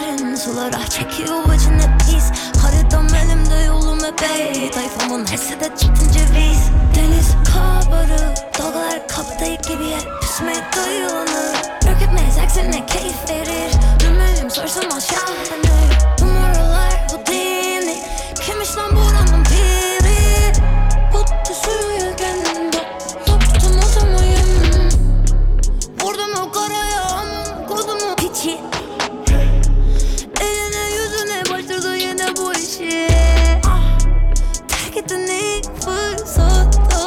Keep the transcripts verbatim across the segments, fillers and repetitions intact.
derin sulara çekiyor içinde pis. Haritam elimde yolum epey. Tayfamın hepsi de çıktın ceviz. Deniz kabarı, dalgalar kaptayık gibi yer küsmeye dayanır. Ürkütmez aksine keyif verir. Dümenim sorsam aşağılanır. Numaralar bu değil mi? Kimmiş lan buranın piri? Kutu suyu kendimde soktum otomayım. Vurdum o karaya kodum o piçi. Eline yüzüne başladı yine bu işi. Terk ettin ilk fırsatta.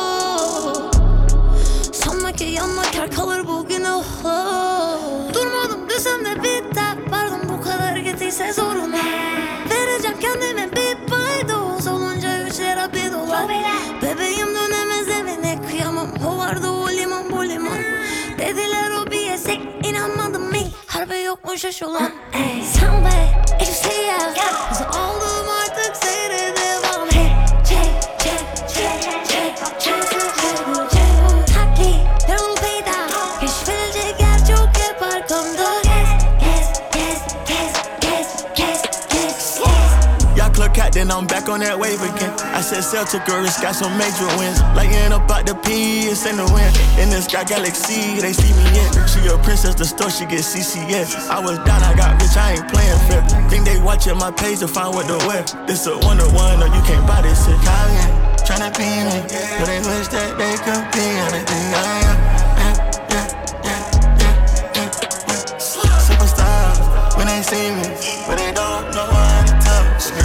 Sanma ki yanma kar kalır bugün oh, oh. Durmadım desem de bir tap vardım, bu kadar gittiyse zoruna. Vereceğim kendime bir paydos, olunca üç lira bir dolar. Bebeğim dönemez evine kıyamam, o vardı o liman bu liman. Dediler o bir yesek inanmadım mi? Harbi yokmuş aş olan. Ey sen be hiçbir şey yaz. Kızı aldım artık seyre devam. Hey çek çek çek çek çek çek çek. Takli yol peyda. Keşfedilecek yer çok hep arkamda. Yes yes yes yes yes yes yes. Y'all clock out, then I'm back on that wave again. I said sell, took a risk, got some major wins. Lighting up out the P, it's in the wind. In the sky galaxy, they see me in. She a princess, the store, she get C C S. I was down, I got rich, I ain't playing fair. Think they watching my page to find what to wear. This a one to one, or you can't buy this shit. Calling, tryna be me, but they wish that they could be anything I am. Yeah, yeah, yeah, yeah, yeah, yeah. Superstars, when they see me, but they don't know how to talk.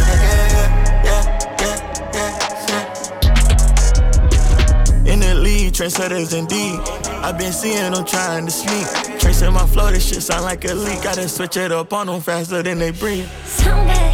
In the league, trendsetters indeed. I've been seeing them trying to sneak. Tracing my flow, this shit sound like a leak. Gotta switch it up on them faster than they breathe. Someday